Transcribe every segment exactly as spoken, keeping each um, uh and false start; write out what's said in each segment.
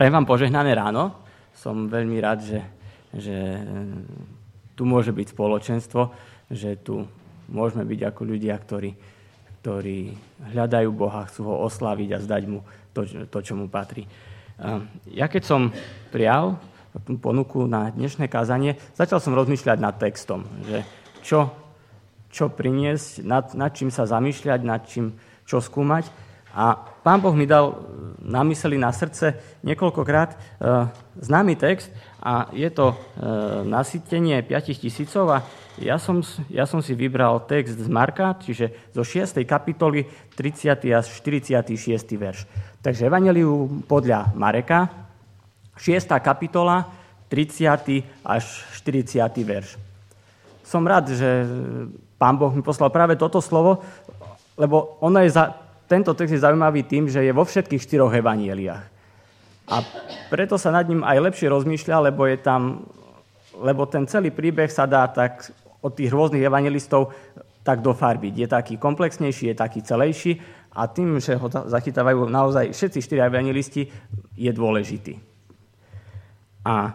Prajem vám požehnané ráno. Som veľmi rád, že, že tu môže byť spoločenstvo, že tu môžeme byť ako ľudia, ktorí, ktorí hľadajú Boha, chcú ho osláviť a zdať mu to, to čo mu patrí. Ja keď som prijal ponuku na dnešné kázanie, začal som rozmýšľať nad textom, že čo, čo priniesť, nad, nad čím sa zamýšľať, nad čím čo skúmať. A Pán Boh mi dal na mysli, na srdce niekoľkokrát e, známy text a je to e, nasýtenie päť tisícov a ja som, ja som si vybral text z Marka, čiže zo šiestej kapitoly tridsiaty až štyridsiaty šiesty verš. Takže Evanjelium podľa Mareka, šiesta kapitola, tridsiaty až štyridsiaty verš. Som rád, že Pán Boh mi poslal práve toto slovo, lebo ono je za... Tento text je zaujímavý tým, že je vo všetkých štyroch evanjeliách. A preto sa nad ním aj lepšie rozmýšľa, lebo je tam, lebo ten celý príbeh sa dá tak od tých rôznych evanjelistov tak dofarbiť. Je taký komplexnejší, je taký celejší a tým, že ho zachytávajú naozaj všetci štyri evanjelisti, je dôležitý. A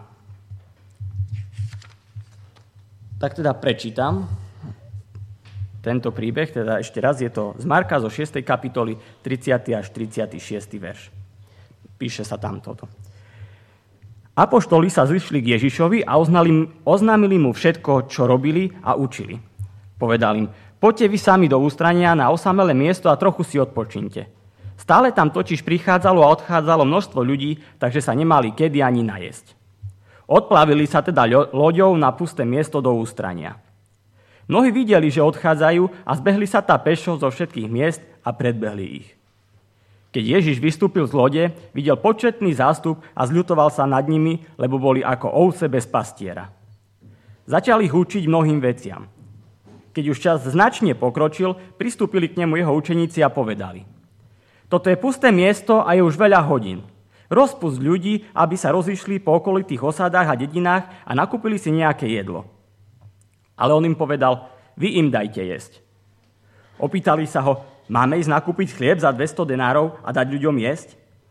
tak teda prečítam tento príbeh, teda ešte raz, je to z Marka zo šiestej kapitoly tridsiaty až tridsiaty šiesty verš. Píše sa tam toto. Apoštoli sa zišli k Ježišovi a oznámili mu všetko, čo robili a učili. Povedal im, poďte vy sami do ústrania na osamelé miesto a trochu si odpočinte. Stále tam totiž prichádzalo a odchádzalo množstvo ľudí, takže sa nemali kedy ani najesť. Odplavili sa teda loďou na pusté miesto do ústrania. Mnohí videli, že odchádzajú a zbehli sa tá pešo zo všetkých miest a predbehli ich. Keď Ježiš vystúpil z lode, videl početný zástup a zľutoval sa nad nimi, lebo boli ako ovce bez pastiera. Začal ich učiť mnohým veciam. Keď už čas značne pokročil, pristúpili k nemu jeho učeníci a povedali: Toto je pusté miesto a je už veľa hodín. Rozpusť ľudí, aby sa rozišli po okolitých osádach a dedinách a nakúpili si nejaké jedlo. Ale on im povedal, vy im dajte jesť. Opýtali sa ho, máme ísť nakúpiť chlieb za dvesto denárov a dať ľuďom jesť?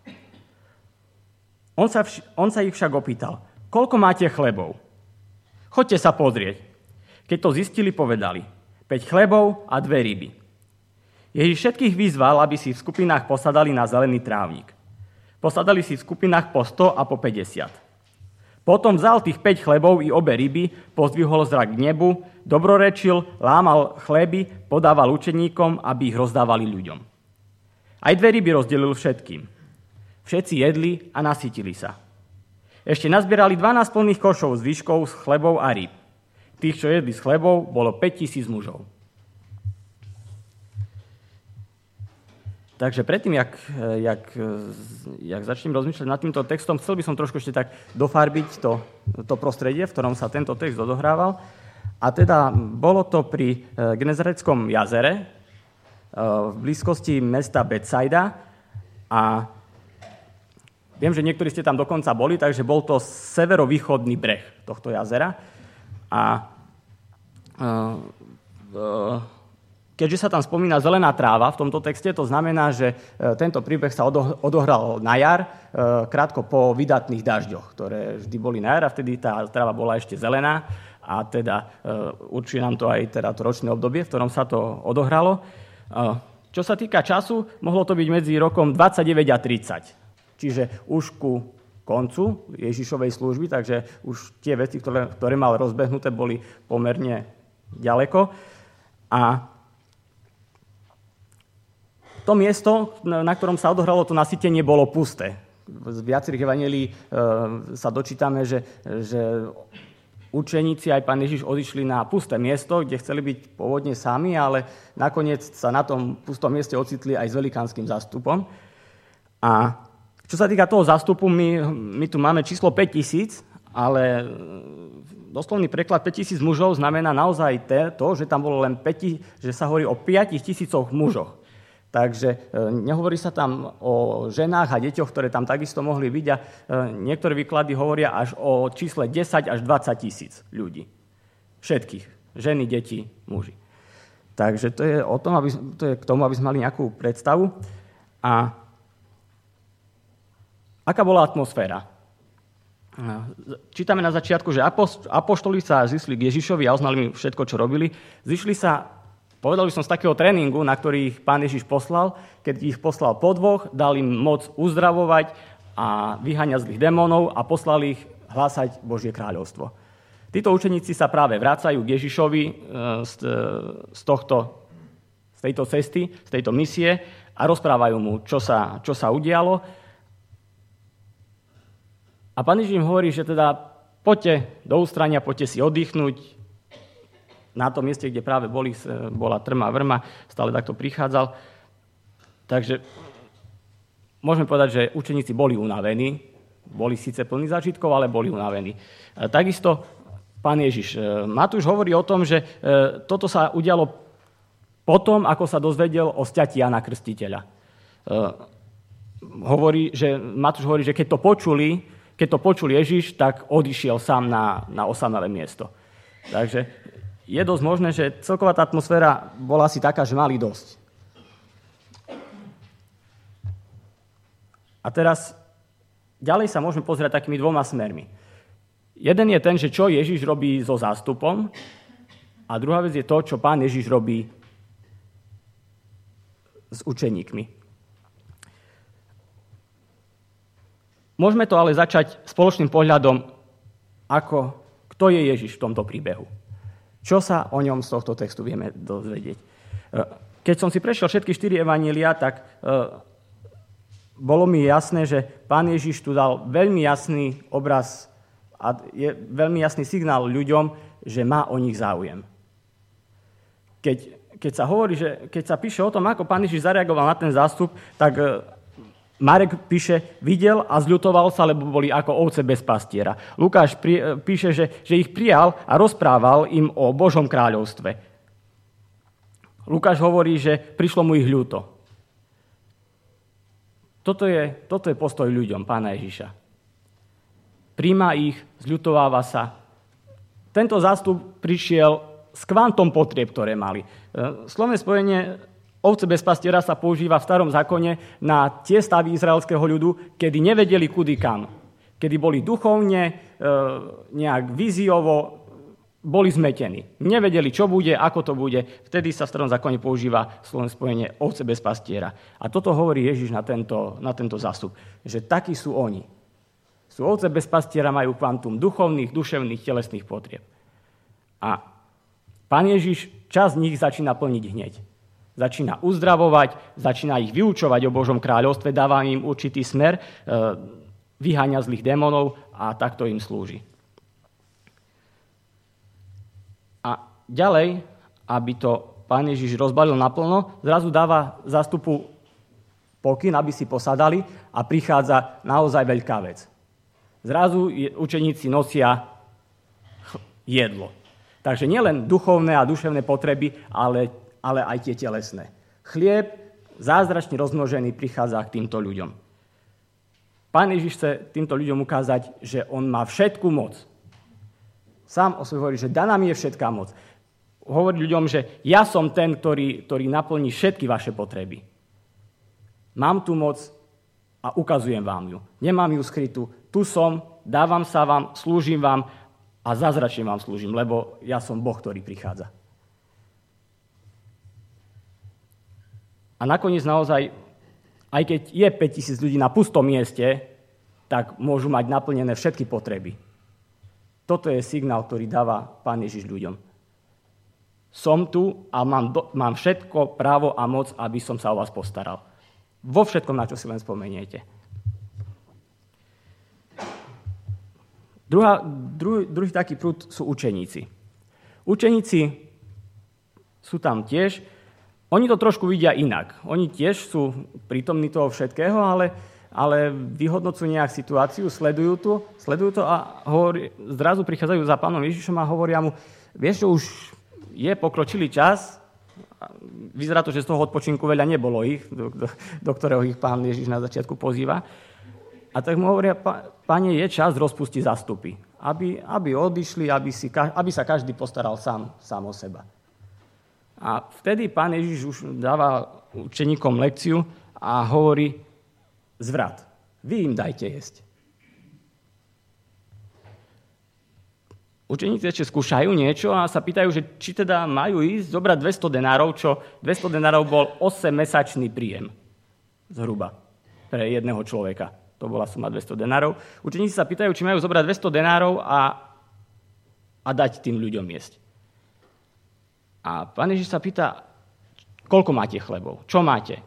On sa, vš- on sa ich však opýtal, koľko máte chlebov? Choďte sa pozrieť. Keď to zistili, povedali, päť chlebov a dve ryby. Ježiš všetkých vyzval, aby si v skupinách posadali na zelený trávnik. Posadali si v skupinách po sto a po päťdesiat. Potom vzal tých päť chlebov i obe ryby, pozdvihol zrak k nebu, dobrorečil, lámal chleby, podával učeníkom, aby ich rozdávali ľuďom. Aj dve ryby rozdelil všetkým. Všetci jedli a nasytili sa. Ešte nazbierali dvanásť plných košov s výškou z chlebov a ryb. Tých, čo jedli s chlebov, bolo päť tisíc mužov. Takže predtým, jak, jak, jak začnem rozmýšľať nad týmto textom, chcel by som trošku ešte tak dofarbiť to, to prostredie, v ktorom sa tento text odohrával. A teda bolo to pri Genezareckom jazere v blízkosti mesta Betsaida. A viem, že niektorí ste tam dokonca boli, takže bol to severovýchodný breh tohto jazera. A uh, uh, keďže sa tam spomína zelená tráva v tomto texte, to znamená, že tento príbeh sa odohral na jar, krátko po vydatných dažďoch, ktoré vždy boli na jar a vtedy tá tráva bola ešte zelená a teda určuje nám to aj teda to ročné obdobie, v ktorom sa to odohralo. Čo sa týka času, mohlo to byť medzi rokom dvadsaťdeväť a tridsať, čiže už ku koncu Ježišovej služby, takže už tie veci, ktoré, ktoré mal rozbehnuté, boli pomerne ďaleko. A to miesto, na ktorom sa odohralo to nasytenie, bolo pusté. Z viacerých evanjelií e, sa dočítame, že, že učeníci aj Pán Ježiš odišli na pusté miesto, kde chceli byť pôvodne sami, ale nakoniec sa na tom pustom mieste ocitli aj s velikánskym zástupom. A čo sa týka toho zástupu, my, my tu máme číslo päť tisíc, ale doslovný preklad päť tisíc mužov znamená naozaj to, že tam bolo len päť, že sa hovorí o päť tisícoch mužoch. Takže nehovorí sa tam o ženách a deťoch, ktoré tam takisto mohli byť a niektoré výklady hovoria až o čísle desať až dvadsať tisíc ľudí. Všetkých. Ženy, deti, muži. Takže to je, o tom, aby, to je k tomu, aby sme mali nejakú predstavu. A Aká bola atmosféra? Čítame na začiatku, že apoštoli sa zišli k Ježišovi a oznali mu všetko, čo robili. Zišli sa, povedal by som, z takého tréningu, na ktorý ich Pán Ježiš poslal, keď ich poslal po dvoch, dal im moc uzdravovať a vyháňať zlých démonov a poslal ich hlásať Božie kráľovstvo. Títo učeníci sa práve vracajú k Ježišovi z, z, tohto, z tejto cesty, z tejto misie a rozprávajú mu, čo sa, čo sa udialo. A Pán Ježiš im hovorí, že teda poďte do ústrania, poďte si oddychnúť. Na tom mieste, kde práve boli, bola trma vrma, stále takto prichádzal. Takže môžeme povedať, že učeníci boli unavení. Boli síce plní zážitkov, ale boli unavení. Takisto Pán Ježiš. Matúš hovorí o tom, že toto sa udialo potom, ako sa dozvedel o sťatí Jana Krstiteľa. Hovorí, že, Matúš hovorí, že keď to počuli, Keď to počul Ježiš, tak odišiel sám na, na osamelé miesto. Takže je dosť možné, že celková tá atmosféra bola asi taká, že mali dosť. A teraz ďalej sa môžeme pozrieť takými dvoma smermi. Jeden je ten, že čo Ježiš robí so zástupom, a druhá vec je to, čo Pán Ježiš robí s učeníkmi. Môžeme to ale začať spoločným pohľadom, ako, kto je Ježiš v tomto príbehu. Čo sa o ňom z tohto textu vieme dozvedieť. Keď som si prešiel všetky štyri evanjelia, tak bolo mi jasné, že Pán Ježiš tu dal veľmi jasný obraz a je veľmi jasný signál ľuďom, že má o nich záujem. Keď, keď sa hovorí, že keď sa píše o tom, ako Pán Ježiš zareagoval na ten zástup, tak Marek píše, videl a zľutoval sa, lebo boli ako ovce bez pastiera. Lukáš pri, píše, že, že ich prijal a rozprával im o Božom kráľovstve. Lukáš hovorí, že prišlo mu ich ľúto. Toto je, toto je postoj ľuďom Pána Ježiša. Príjma ich, zľutováva sa. Tento zástup prišiel s kvantom potrieb, ktoré mali. Slovné spojenie ovce bez pastiera sa používa v Starom zákone na tie stavy izraelského ľudu, kedy nevedeli kudy kam. Kedy boli duchovne, nejak víziovo, boli zmetení. Nevedeli, čo bude, ako to bude. Vtedy sa v Starom zákone používa slovné spojenie ovce bez pastiera. A toto hovorí Ježiš na tento, na tento zástup. Že takí sú oni. Sú ovce bez pastiera, majú kvantum duchovných, duševných, telesných potrieb. A Pán Ježiš časť z nich začína plniť hneď. Začína uzdravovať, začína ich vyučovať o Božom kráľovstve, dáva im určitý smer, vyháňa zlých démonov a takto im slúži. A ďalej, aby to Pán Ježiš rozbalil naplno, zrazu dáva zástupu pokyn, aby si posadali a prichádza naozaj veľká vec. Zrazu učeníci nosia jedlo. Takže nielen duchovné a duševné potreby, ale ale aj tie telesné. Chlieb, zázračne rozmnožený, prichádza k týmto ľuďom. Pán Ježiš chce týmto ľuďom ukázať, že on má všetku moc. Sám o sebe hovorí, že daná mi je všetká moc. Hovorí ľuďom, že ja som ten, ktorý, ktorý naplní všetky vaše potreby. Mám tu moc a ukazujem vám ju. Nemám ju skrytú. Tu som, dávam sa vám, slúžim vám a zázračne vám slúžim, lebo ja som Boh, ktorý prichádza. A nakoniec naozaj, aj keď je päťtisíc ľudí na pustom mieste, tak môžu mať naplnené všetky potreby. Toto je signál, ktorý dáva Pán Ježiš ľuďom. Som tu a mám, do, mám všetko právo a moc, aby som sa o vás postaral. Vo všetkom, na čo si len spomeniete. Druhá, druhý, druhý taký prúd sú učeníci. Učeníci sú tam tiež. Oni to trošku vidia inak. Oni tiež sú prítomní toho všetkého, ale, ale vyhodnocujú nejak situáciu, sledujú to, sledujú to a hovorí, zrazu prichádzajú za Pánom Ježišom a hovoria mu, vieš, že už je pokročilý čas, vyzerá to, že z toho odpočinku veľa nebolo ich, do, do, do ktorého ich Pán Ježiš na začiatku pozýva. A tak mu hovoria, Pane, je čas rozpustiť zástupy, aby, aby odišli, aby, si, aby sa každý postaral sám, sám o seba. A vtedy Pán Ježiš už dáva učeníkom lekciu a hovorí zvrat. vy im dajte jesť. Učeníci ešte skúšajú niečo a sa pýtajú, že či teda majú ísť zobrať dvesto denárov, čo dvesto denárov bol osemmesačný príjem. Zhruba. Pre jedného človeka. To bola suma dvesto denárov. Učeníci sa pýtajú, či majú zobrať dvesto denárov a, a dať tým ľuďom jesť. A Pán Ježiš sa pýta, koľko máte chlebov? Čo máte?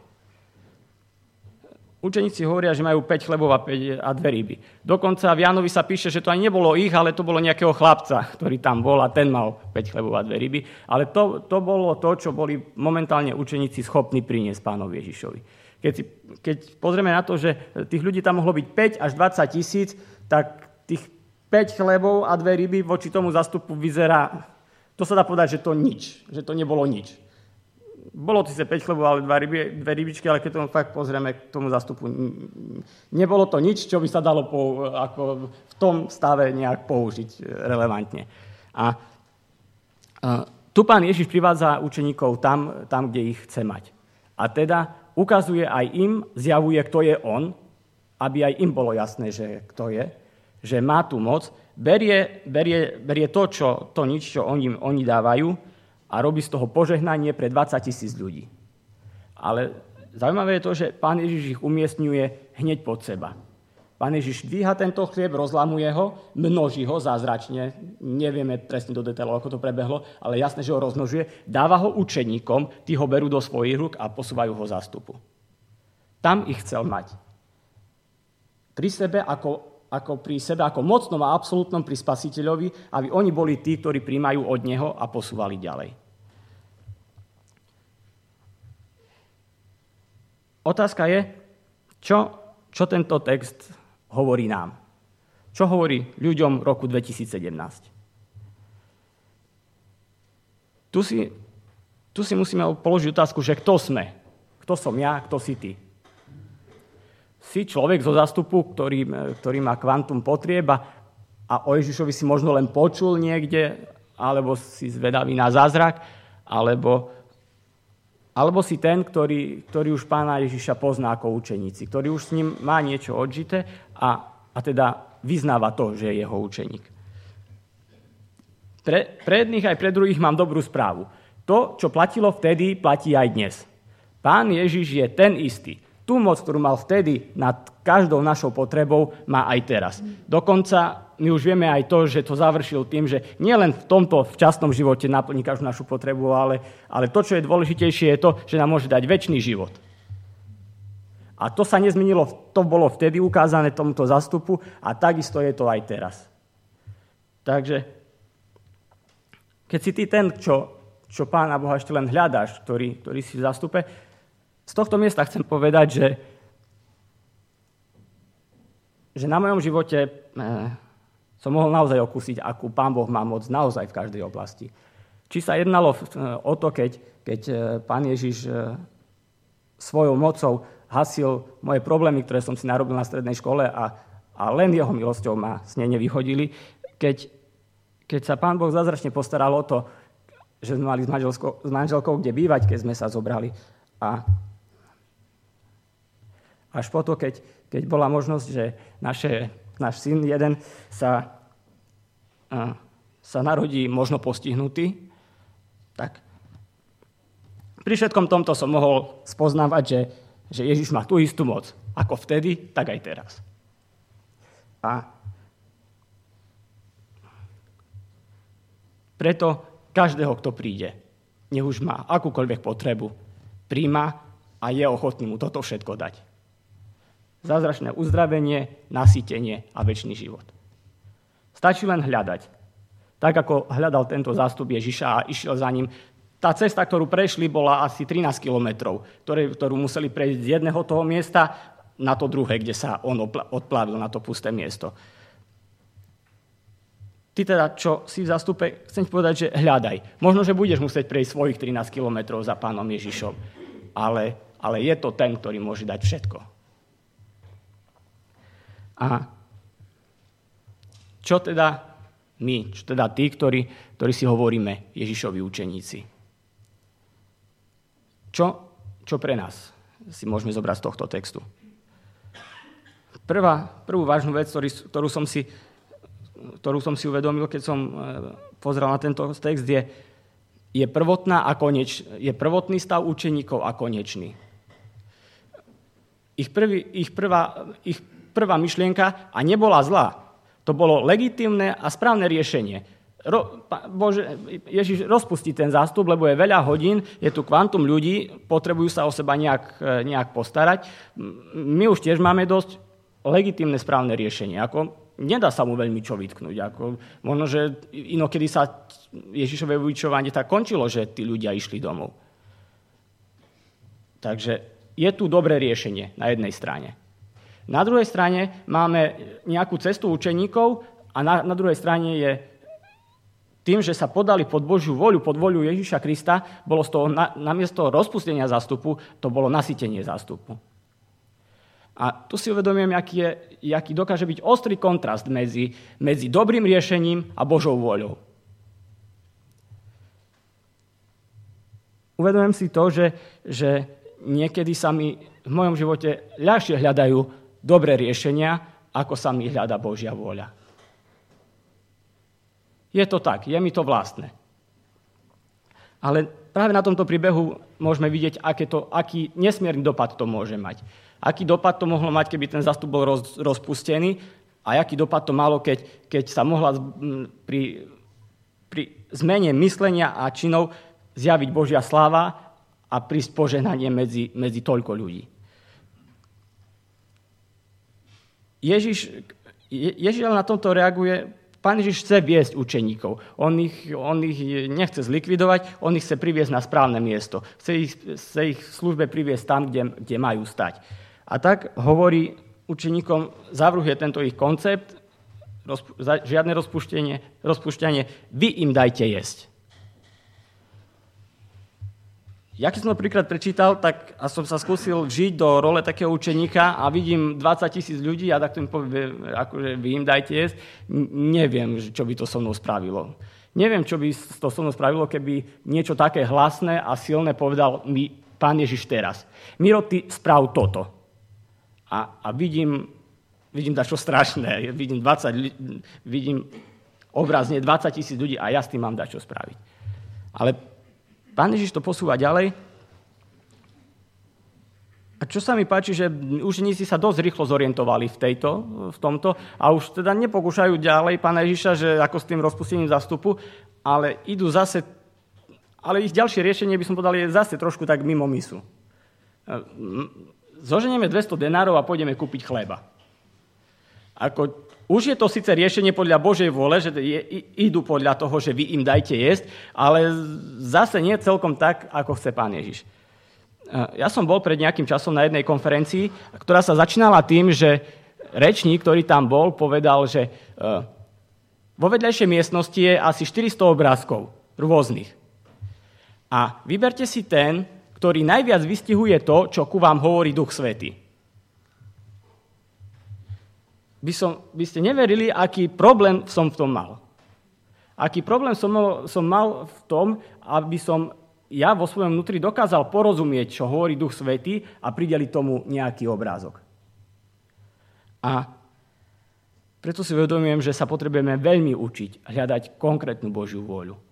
Učeníci hovoria, že majú päť chlebov a, päť, a dve ryby. Dokonca v Jánovi sa píše, že to ani nebolo ich, ale to bolo nejakého chlapca, ktorý tam bol a ten mal päť chlebov a dve ryby. Ale to, to bolo to, čo boli momentálne učeníci schopní priniesť Pánovi Ježišovi. Keď, si, keď pozrieme na to, že tých ľudí tam mohlo byť päť až dvadsať tisíc, tak tých päť chlebov a dve ryby voči tomu zastupu vyzerá, to sa dá povedať, že to nič, že to nebolo nič. Bolo síce päť chlebov, ale dva ryby, dve rybičky, ale keď tomu fakt pozrieme k tomu zastupu, nebolo to nič, čo by sa dalo po, ako v tom stave nejak použiť relevantne. A, a tu Pán Ježiš privádza učeníkov tam, tam, kde ich chce mať. A teda ukazuje aj im, zjavuje, kto je on, aby aj im bolo jasné, že kto je, že má tú moc, berie, berie, berie to, čo, to nič, čo oni, oni dávajú, a robí z toho požehnanie pre dvadsať tisíc ľudí. Ale zaujímavé je to, že Pán Ježiš ich umiestňuje hneď pod seba. Pán Ježiš dvíha tento chlieb, rozlamuje ho, množí ho zázračne, nevieme presne do detailov, ako to prebehlo, ale jasné, že ho rozmnožuje, dáva ho učeníkom, tí ho berú do svojich rúk a posúvajú ho zástupu. Tam ich chcel mať. Pri sebe ako ako pri sebe, ako mocnom a absolútnom pri Spasiteľovi, aby oni boli tí, ktorí príjmajú od neho a posúvali ďalej. Otázka je, čo, čo tento text hovorí nám? Čo hovorí ľuďom roku dvetisícsedemnásť? Tu si, tu si musíme položiť otázku, že kto sme? Kto som ja, kto si ty? Si človek zo zástupu, ktorý, ktorý má kvantum potrieb a o Ježišovi si možno len počul niekde, alebo si zvedavý na zázrak, alebo, alebo si ten, ktorý, ktorý už Pána Ježiša pozná ako učeníci, ktorý už s ním má niečo odžité a, a teda vyznáva to, že je jeho učeník. Pre, pre jedných aj pre druhých mám dobrú správu. To, čo platilo vtedy, platí aj dnes. Pán Ježiš je ten istý. Tú moc, ktorú mal vtedy nad každou našou potrebou, má aj teraz. Dokonca my už vieme aj to, že to završil tým, že nielen v tomto včasnom živote naplní každú našu potrebu, ale, ale to, čo je dôležitejšie, je to, že nám môže dať večný život. A to sa nezmenilo, to bolo vtedy ukázané tomuto zastupu a takisto je to aj teraz. Takže, keď si ty ten, čo, čo Pána Boha ešte len hľadáš, ktorý, ktorý si v zastupe, z tohto miesta chcem povedať, že, že na mojom živote eh, som mohol naozaj okúsiť, akú Pán Boh má moc naozaj v každej oblasti. Či sa jednalo eh, o to, keď, keď eh, Pán Ježiš eh, svojou mocou hasil moje problémy, ktoré som si narobil na strednej škole a, a len jeho milosťou ma z nej nevyhodili, keď, keď sa Pán Boh zázračne postaral o to, že sme mali s manželkou, s manželkou kde bývať, keď sme sa zobrali. A až po to, keď, keď bola možnosť, že naše, náš syn jeden sa, a, sa narodí možno postihnutý, tak pri všetkom tomto som mohol spoznávať, že, že Ježiš má tú istú moc, ako vtedy, tak aj teraz. A preto každého, kto príde, nech už má akúkoľvek potrebu, príjma a je ochotný mu toto všetko dať. Zázračné uzdravenie, nasýtenie a večný život. Stačí len hľadať. Tak ako hľadal tento zástup Ježiša a išiel za ním. Tá cesta, ktorú prešli, bola asi trinásť kilometrov, ktorú museli prejsť z jedného toho miesta na to druhé, kde sa on odplávil na to pusté miesto. Ty teda, čo si v zástupe, chcem povedať, že hľadaj. Možno, že budeš musieť prejsť svojich trinásť kilometrov za Pánom Ježišom, ale, ale je to ten, ktorý môže dať všetko. A čo teda my, čo teda tí, ktorí, ktorí si hovoríme Ježišovi učeníci? Čo, čo pre nás si môžeme zobrať z tohto textu? prvá, prvú vážnu vec, ktorý, ktorú, som si, ktorú som si uvedomil, keď som pozrel na tento text, je, je, prvotná a koneč, je prvotný stav učeníkov a konečný. Ich, prvý, ich, prvá, ich prvá myšlienka, a nebola zlá, to bolo legitímne a správne riešenie. Ro, Bože, Ježiš rozpustí ten zástup, lebo je veľa hodín, je tu kvantum ľudí, potrebujú sa o seba nejak, nejak postarať. My už tiež máme dosť legitímne správne riešenie. Ako, nedá sa mu veľmi čo vytknúť. Ako, možno, že inokedy sa Ježišové vyučovanie tak končilo, že tí ľudia išli domov. Takže je tu dobré riešenie na jednej strane. Na druhej strane máme nejakú cestu učeníkov a na, na druhej strane je tým, že sa podali pod Božiu voľu, pod voľu Ježiša Krista, bolo z toho na, namiesto rozpustenia zástupu, to bolo nasytenie zástupu. A tu si uvedomujem, aký, je, aký dokáže byť ostrý kontrast medzi, medzi dobrým riešením a Božou voľou. Uvedomujem si to, že, že niekedy sa mi v mojom živote ľahšie hľadajú dobré riešenia, ako sa mi hľadá Božia vôľa. Je to tak, je mi to vlastné. Ale práve na tomto príbehu môžeme vidieť, aké to, aký nesmierny dopad to môže mať. Aký dopad to mohlo mať, keby ten zástup bol roz, rozpustený, a aký dopad to malo, keď, keď sa mohla pri, pri zmene myslenia a činov zjaviť Božia sláva a prísť požehnanie medzi, medzi toľko ľudí. Ježiš, Ježiš na tomto reaguje. Pán Ježiš chce viesť učeníkov. On ich, on ich nechce zlikvidovať, on ich chce priviesť na správne miesto. Chce ich, chce ich v službe priviesť tam, kde, kde majú stať. A tak hovorí učeníkom, zavrhuje tento ich koncept, rozpu, žiadne rozpuštenie, rozpušťanie, vy im dajte jesť. Ja keď som to príklad prečítal, tak a som sa skúsil vžiť do role takého učeníka a vidím dvadsať tisíc ľudí a tak to mi povie, akože vy im dajte jesť. Neviem, čo by to so mnou spravilo. Neviem, čo by to so mnou spravilo, keby niečo také hlasné a silné povedal mi Pán Ježiš teraz. Miro, ty sprav toto. A, a vidím, vidím dačo strašné. Vidím, dvadsať, vidím obrazne dvadsať tisíc ľudí a ja s tým mám dačo spraviť. Ale Pán Ježiš to posúva ďalej. A čo sa mi páči, že učeníci sa dosť rýchlo zorientovali v, tejto, v tomto a už teda nepokúšajú ďalej Pána Ježiša, že ako s tým rozpustením zástupu, ale idú zase, ale ich ďalšie riešenie, by som povedal, je zase trošku tak mimo misu. Zoženieme dvesto denárov a pôjdeme kúpiť chleba. Ako, už je to síce riešenie podľa Božej vôle, že je, idú podľa toho, že vy im dajte jesť, ale zase nie celkom tak, ako chce Pán Ježiš. Ja som bol pred nejakým časom na jednej konferencii, ktorá sa začínala tým, že rečník, ktorý tam bol, povedal, že vo vedľajšej miestnosti je asi štyristo obrázkov rôznych. A vyberte si ten, ktorý najviac vystihuje to, čo ku vám hovorí Duch Svätý. By, som, by ste neverili, aký problém som v tom mal. Aký problém som, som mal v tom, aby som ja vo svojom vnútri dokázal porozumieť, čo hovorí Duch Svätý a prideliť tomu nejaký obrázok. A preto si uvedomujem, že sa potrebujeme veľmi učiť hľadať konkrétnu Božiu vôľu.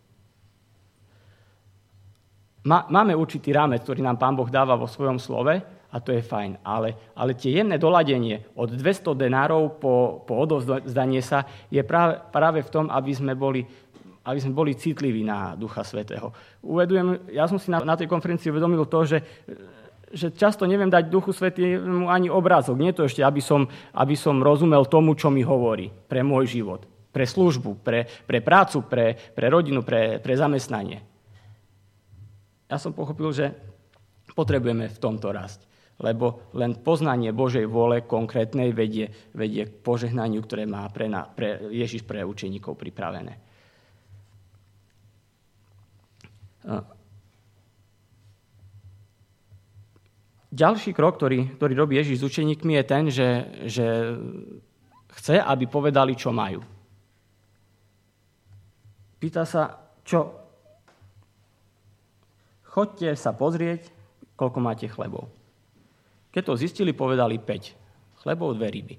Máme určitý rámec, ktorý nám Pán Boh dáva vo svojom slove, a to je fajn, ale, ale tie jemné doladenie od dvesto denárov po, po odovzdanie sa je práve, práve v tom, aby sme boli, aby sme boli citliví na Ducha Svätého. Uvedujem, ja som si na, na tej konferencii uvedomil to, že, že často neviem dať Duchu Svätému ani obrázok. Nie to ešte, aby som, aby som rozumel tomu, čo mi hovorí pre môj život, pre službu, pre, pre prácu, pre, pre rodinu, pre, pre zamestnanie. Ja som pochopil, že potrebujeme v tomto rásť. Lebo len poznanie Božej vôle konkrétnej vedie, vedie k požehnaniu, ktoré má pre, na, pre Ježiš pre učeníkov pripravené. Ďalší krok, ktorý, ktorý robí Ježiš s učeníkmi, je ten, že, že chce, aby povedali, čo majú. Pýta sa, čo? Choďte sa pozrieť, koľko máte chlebov. Keď to zistili, povedali päť Chlebov, dve ryby.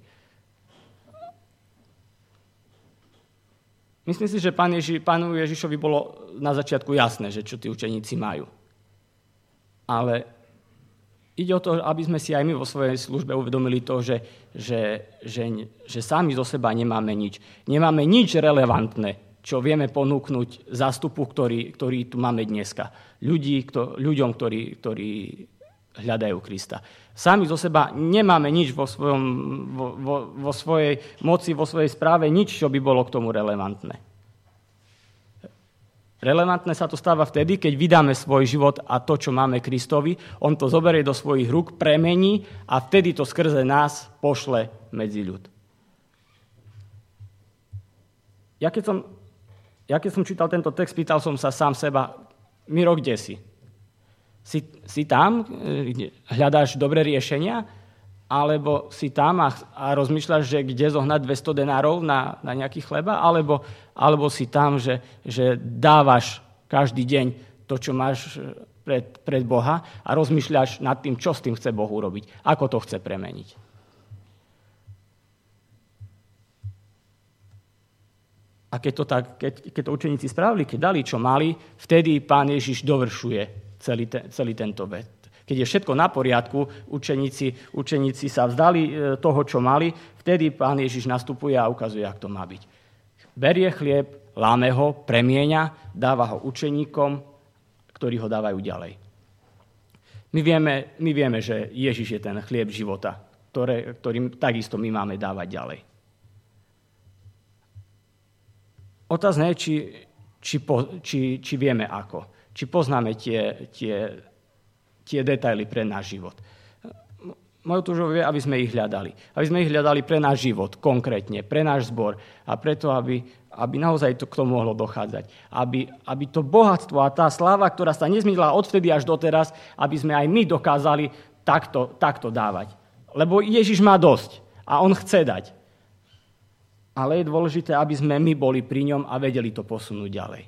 Myslím si, že pán Ježi, pánu Ježišovi bolo na začiatku jasné, že čo tí učeníci majú. Ale ide o to, aby sme si aj my vo svojej službe uvedomili to, že, že, že, že sami zo seba nemáme nič. Nemáme nič relevantné, čo vieme ponúknuť zástupu, ktorý, ktorý tu máme dneska. Ľudí, kto, ľuďom, ktorí, ktorí hľadajú Krista. Sami zo seba nemáme nič vo, svojom, vo, vo, vo svojej moci, vo svojej správe, nič, čo by bolo k tomu relevantné. Relevantné sa to stáva vtedy, keď vydáme svoj život a to, čo máme Kristovi, on to zoberie do svojich rúk, premení a vtedy to skrze nás pošle medzi ľud. Ja keď som, ja keď som čítal tento text, pýtal som sa sám seba, Miro, kde si? Si, si tam, hľadáš dobré riešenia, alebo si tam a, a rozmýšľaš, že kde zohnať dvesto denárov na, na nejaký chleba, alebo, alebo si tam, že, že dávaš každý deň to, čo máš pred, pred Boha a rozmýšľaš nad tým, čo s tým chce Boh urobiť, ako to chce premeniť. A keď to, tak, keď, keď to učeníci spravili, keď dali, čo mali, vtedy Pán Ježiš dovršuje celý, te, celý tento ved. Keď je všetko na poriadku, učeníci, učeníci sa vzdali toho, čo mali, vtedy Pán Ježiš nastupuje a ukazuje, ako to má byť. Berie chlieb, láme ho, premieňa, dáva ho učeníkom, ktorí ho dávajú ďalej. My vieme, my vieme, že Ježiš je ten chlieb života, ktoré, ktorým takisto my máme dávať ďalej. Otázne je, či, či, po, či, či vieme ako. Či poznáme tie, tie, tie detaily pre náš život. Mojou túžbou je, aby sme ich hľadali. Aby sme ich hľadali pre náš život, konkrétne, pre náš zbor. A preto, aby, aby naozaj to k tomu mohlo dochádzať. Aby, aby to bohatstvo a tá sláva, ktorá sa nezmýšľa odvtedy až doteraz, aby sme aj my dokázali takto, takto dávať. Lebo Ježiš má dosť a on chce dať. Ale je dôležité, aby sme my boli pri ňom a vedeli to posunúť ďalej.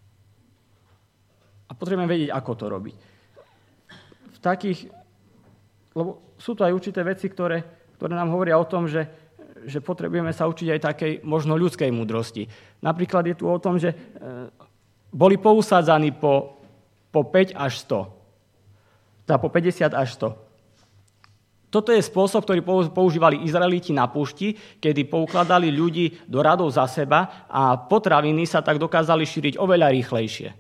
A potrebujeme vedieť, ako to robiť. V takých, lebo sú to aj určité veci, ktoré, ktoré nám hovoria o tom, že, že potrebujeme sa učiť aj takej možno ľudskej múdrosti. Napríklad je tu o tom, že boli pousádzaní po, po päť až sto. Teda po päťdesiat až sto. Toto je spôsob, ktorý používali Izraeliti na púšti, kedy poukladali ľudí do radov za seba a potraviny sa tak dokázali šíriť oveľa rýchlejšie.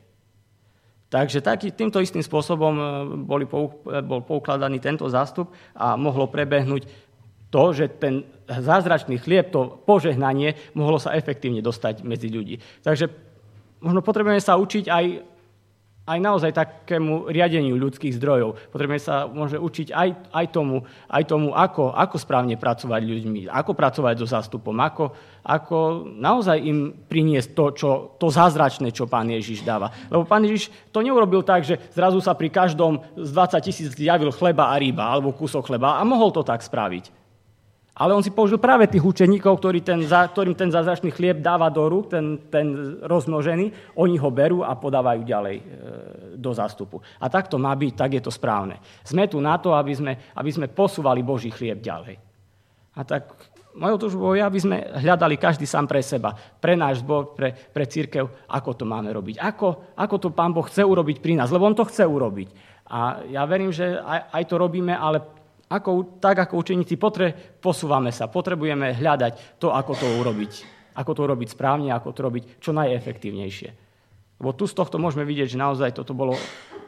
Takže taký, týmto istým spôsobom boli, bol poukladaný tento zástup a mohlo prebehnúť to, že ten zázračný chlieb, to požehnanie, mohlo sa efektívne dostať medzi ľudí. Takže možno potrebujeme sa učiť aj aj naozaj takému riadeniu ľudských zdrojov. Potrebujeme sa môže učiť aj, aj tomu, aj tomu ako, ako správne pracovať ľuďmi, ako pracovať so zástupom, ako, ako naozaj im priniesť to, čo, to zázračné, čo Pán Ježiš dáva. Lebo Pán Ježiš to neurobil tak, že zrazu sa pri každom z dvadsať tisíc zjavil chleba a ryba, alebo kúsok chleba a mohol to tak spraviť. Ale on si použil práve tých učeníkov, ktorý ten, ktorým ten zázračný chlieb dáva do rúk, ten, ten rozmnožený, oni ho berú a podávajú ďalej e, do zástupu. A tak to má byť, tak je to správne. Sme tu na to, aby sme, aby sme posúvali Boží chlieb ďalej. A tak mojou túžbou je, aby sme hľadali každý sám pre seba, pre náš zbor, pre, pre cirkev, ako to máme robiť. Ako, ako to Pán Boh chce urobiť pri nás, lebo on to chce urobiť. A ja verím, že aj, aj to robíme, ale Ako, tak ako učeníci potre, posúvame sa, potrebujeme hľadať to, ako to urobiť. Ako to urobiť správne, ako to robiť čo najefektívnejšie. Lebo tu z tohto môžeme vidieť, že naozaj toto bolo,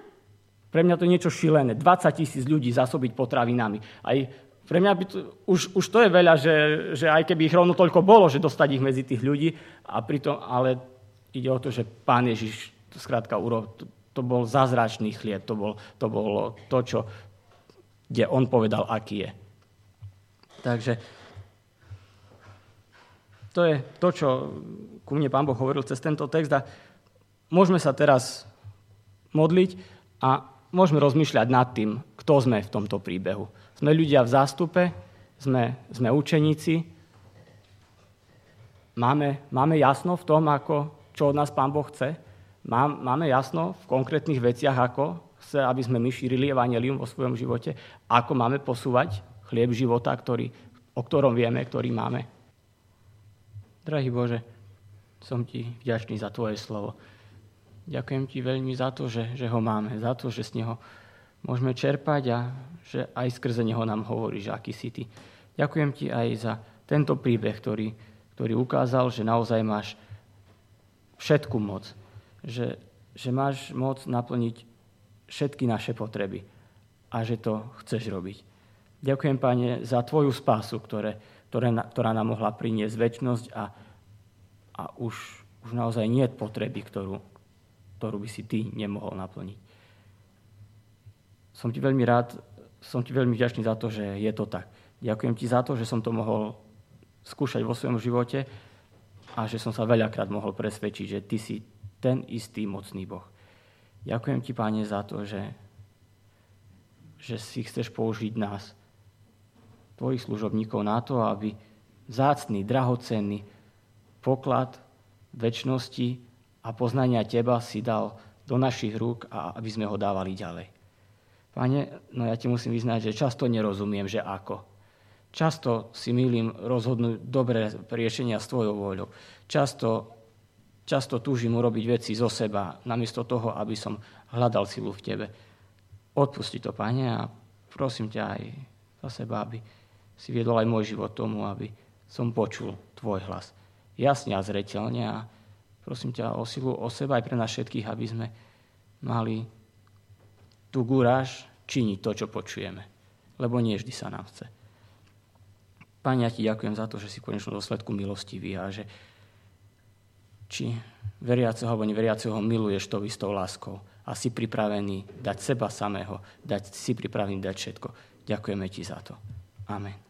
pre mňa to je niečo šilené. dvadsať tisíc ľudí zásobiť potravinami. Aj pre mňa by to, už, už to je veľa, že, že aj keby ich rovno toľko bolo, že dostať ich medzi tých ľudí, a pritom, ale ide o to, že Pán Ježiš, to skrátka, to, to bol zázračný chlieb, to, bol, to bolo to, čo kde on povedal, aký je. Takže to je to, čo ku mne Pán Boh hovoril cez tento text a môžeme sa teraz modliť a môžeme rozmýšľať nad tým, kto sme v tomto príbehu. Sme ľudia v zástupe, sme, sme učeníci, máme, máme jasno v tom, ako, čo od nás Pán Boh chce, máme jasno v konkrétnych veciach, ako chce, aby sme my šírili evanjelium vo svojom živote, ako máme posúvať chlieb života, ktorý, o ktorom vieme, ktorý máme. Drahý Bože, som ti vďačný za tvoje slovo. Ďakujem ti veľmi za to, že, že ho máme, za to, že z neho môžeme čerpať a že aj skrze neho nám hovoríš, aký si ty. Ďakujem ti aj za tento príbeh, ktorý, ktorý ukázal, že naozaj máš všetku moc. Že, že máš moc naplniť všetky naše potreby a že to chceš robiť. Ďakujem, Pane, za tvoju spásu, ktoré, ktoré, ktorá nám mohla priniesť večnosť a, a už, už naozaj nie je potreby, ktorú, ktorú by si ty nemohol naplniť. Som ti veľmi rád, som ti veľmi vďačný za to, že je to tak. Ďakujem ti za to, že som to mohol skúšať vo svojom živote a že som sa veľakrát mohol presvedčiť, že ty si ten istý mocný Boh. Ďakujem ti, Pane, za to, že, že si chceš použiť nás, tvojich služobníkov, na to, aby vzácny, drahocenný poklad večnosti a poznania teba si dal do našich rúk a aby sme ho dávali ďalej. Pane, no ja ti musím vyznať, že často nerozumiem, že ako. Často si mýlim rozhodnúť dobré riešenia s tvojou voľou. Často, často túžim urobiť veci zo seba, namiesto toho, aby som hľadal silu v tebe. Odpusti to, Pane, a prosím ťa aj za seba, aby si viedol aj môj život tomu, aby som počul tvoj hlas. Jasne a zreteľne a prosím ťa o silu o seba aj pre nás všetkých, aby sme mali tú guráž činiť to, čo počujeme. Lebo nie vždy sa nám chce. Pane, ja ti ďakujem za to, že si v konečnom dôsledku milostivý a že či veriaceho alebo neveriaceho miluješ tou istou láskou a si pripravený dať seba samého, dať, si pripravený dať všetko. Ďakujeme ti za to. Amen.